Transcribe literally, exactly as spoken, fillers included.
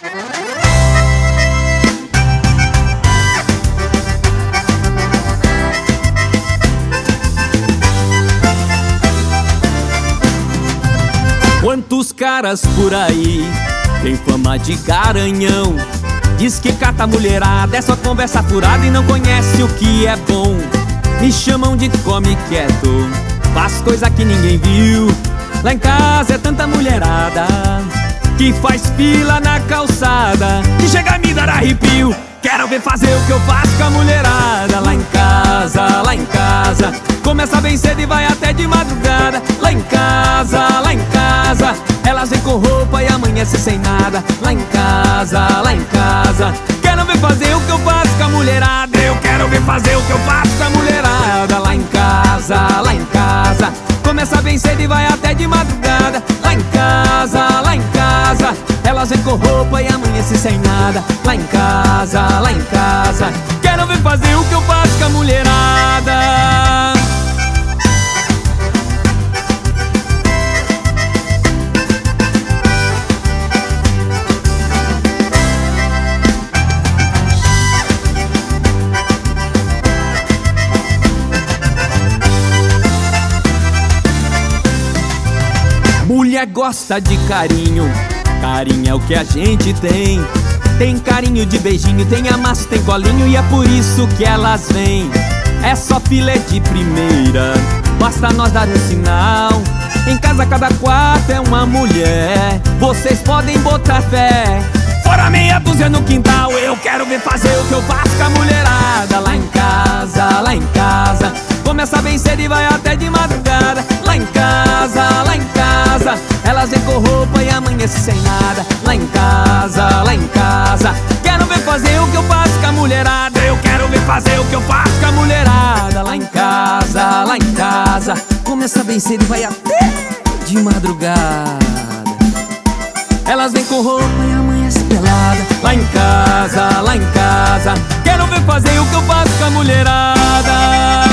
Quantos caras por aí tem fama de garanhão, diz que cata mulherada, é só conversa furada e não conhece o que é bom. Me chamam de come quieto, faz coisa que ninguém viu. Lá em casa é tanta mulherada que faz fila na calçada, que chega a me dar arrepio. Quero ver fazer o que eu faço com a mulherada. Lá em casa, lá em casa, começa bem cedo e vai até de madrugada. Lá em casa, lá em casa, elas vêm com roupa e amanhece sem nada. Lá em casa, lá em casa, quero ver fazer o que eu faço com a mulherada. Eu quero ver fazer o que eu faço com a mulherada. Lá em casa, lá em casa, começa bem cedo e vai até de madrugada. Lá em casa, lá em casa, elas vêm com roupa e amanhece sem nada. Lá em casa, lá em casa, quero ver fazer o que eu faço com a mulherada. Mulher gosta de carinho, carinho é o que a gente tem. Tem carinho de beijinho, tem amasso, tem colinho, e é por isso que elas vêm. É só filé de primeira, basta nós dar um sinal. Em casa cada quarto é uma mulher, vocês podem botar fé. Fora meia dúzia no quintal, eu quero ver fazer o que eu faço com a mulherada. Lá em casa, lá em casa, começa bem cedo e vai até de madrugada. Lá em casa, lá em casa, elas vêm com roupa e amanhece sem nada. Lá em casa, lá em casa, quero ver fazer o que eu faço com a mulherada. Eu quero ver fazer o que eu faço com a mulherada. Lá em casa, lá em casa, começa bem cedo e vai até de madrugada. Elas vêm com roupa e amanhece pelada. Lá em casa, lá em casa, quero ver fazer o que eu faço com a mulherada.